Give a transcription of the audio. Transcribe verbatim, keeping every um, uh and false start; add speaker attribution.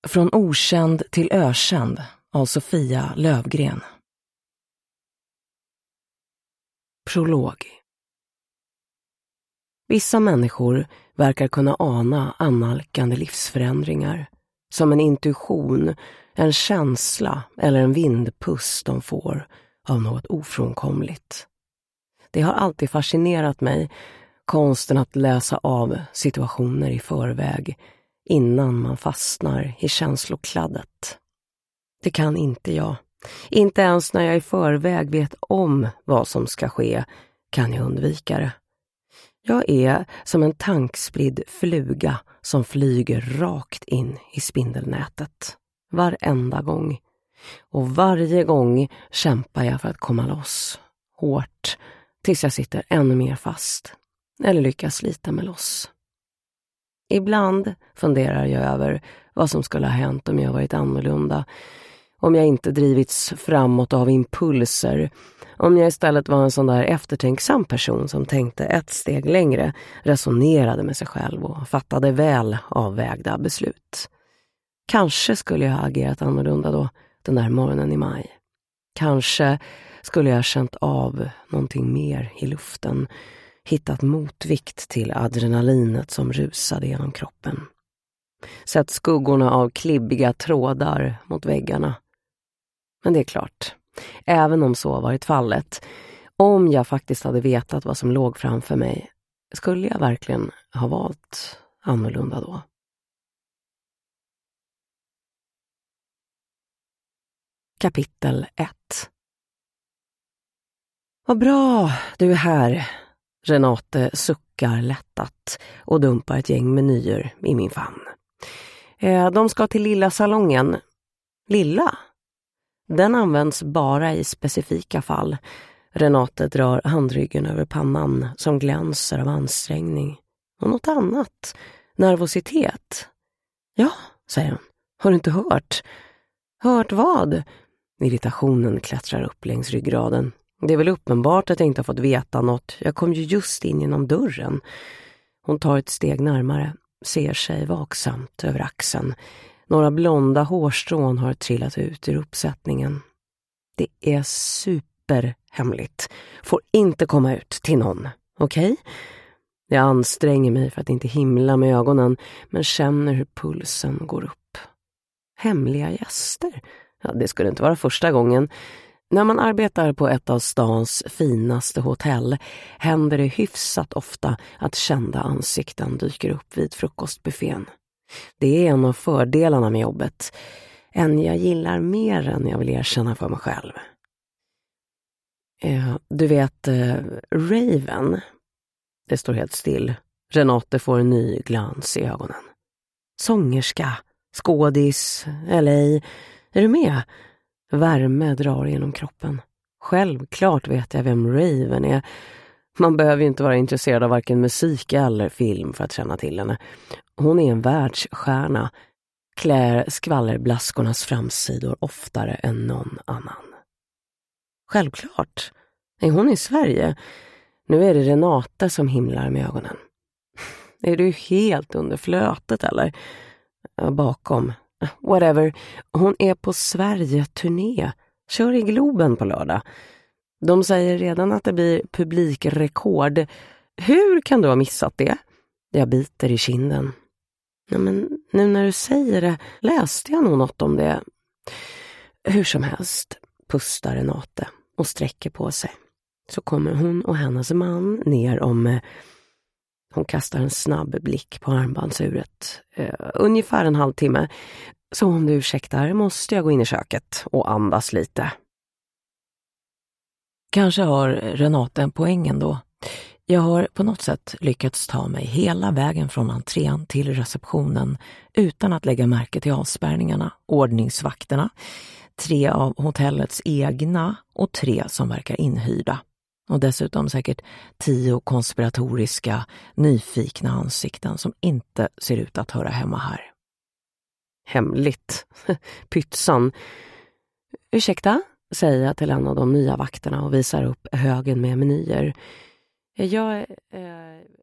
Speaker 1: Från okänd till ökänd av Sofia Lövgren. Prolog. Vissa människor verkar kunna ana annalkande livsförändringar, som en intuition, en känsla eller en vindpuss de får av något ofrånkomligt. Det har alltid fascinerat mig, konsten att läsa av situationer i förväg innan man fastnar i känslokladdet. Det kan inte jag. Inte ens när jag i förväg vet om vad som ska ske kan jag undvika det. Jag är som en tankspridd fluga som flyger rakt in i spindelnätet. Varenda gång. Och varje gång kämpar jag för att komma loss. Hårt. Tills jag sitter ännu mer fast. Eller lyckas slita mig loss. Ibland funderar jag över vad som skulle ha hänt om jag varit annorlunda. Om jag inte drivits framåt av impulser. Om jag istället var en sån där eftertänksam person som tänkte ett steg längre, resonerade med sig själv och fattade väl avvägda beslut. Kanske skulle jag ha agerat annorlunda då, den där morgonen i maj. Kanske skulle jag ha känt av någonting mer i luften, hittat motvikt till adrenalinet som rusade genom kroppen. Sett skuggorna av klibbiga trådar mot väggarna. Men det är klart, även om så varit fallet, om jag faktiskt hade vetat vad som låg framför mig, skulle jag verkligen ha valt annorlunda då. Kapitel ett. Vad bra, du är här. Renate suckar lättat och dumpar ett gäng menyer i min famn. Eh, de ska till lilla salongen. Lilla? Den används bara i specifika fall. Renate drar handryggen över pannan som glänser av ansträngning. Och något annat. Nervositet. Ja, säger hon. Har du inte hört? Hört vad? Irritationen klättrar upp längs ryggraden. Det är väl uppenbart att jag inte har fått veta något. Jag kom ju just in genom dörren. Hon tar ett steg närmare. Ser sig vaksamt över axeln. Några blonda hårstrån har trillat ut ur uppsättningen. Det är superhemligt. Får inte komma ut till någon. Okej? Okay? Jag anstränger mig för att inte himla med ögonen, men känner hur pulsen går upp. Hemliga gäster? Ja, det skulle inte vara första gången. När man arbetar på ett av stans finaste hotell händer det hyfsat ofta att kända ansikten dyker upp vid frukostbuffén. Det är en av fördelarna med jobbet. En jag gillar mer än jag vill erkänna för mig själv. Eh, du vet, eh, Raven. Det står helt still. Renate får en ny glans i ögonen. Sångerska, skådis, L A. Är du med? Värme drar genom kroppen. Självklart vet jag vem Raven är. Man behöver ju inte vara intresserad av varken musik eller film för att känna till henne. Hon är en världsstjärna. Klär skvallerblaskornas framsidor oftare än någon annan. Självklart. Är hon i Sverige? Nu är det Renate som himlar med ögonen. Är du helt under flötet eller? Bakom. Whatever. Hon är på Sverige-turné. Kör i Globen på lördag. De säger redan att det blir publikrekord. Hur kan du ha missat det? Jag biter i kinden. Ja, men nu när du säger det läste jag nog något om det. Hur som helst pustar Renate och sträcker på sig. Så kommer hon och hennes man ner om... Hon kastar en snabb blick på armbandsuret. Uh, ungefär en halvtimme. Så om du ursäktar måste jag gå in i köket och andas lite. Kanske har Renate en poäng ändå. Jag har på något sätt lyckats ta mig hela vägen från entrén till receptionen utan att lägga märke till avspärrningarna, ordningsvakterna, tre av hotellets egna och tre som verkar inhyrda. Och dessutom säkert tio konspiratoriska, nyfikna ansikten som inte ser ut att höra hemma här. Hemligt. Pytsan. Ursäkta, säger jag till en av de nya vakterna och visar upp högen med menyer. Jag... Eh...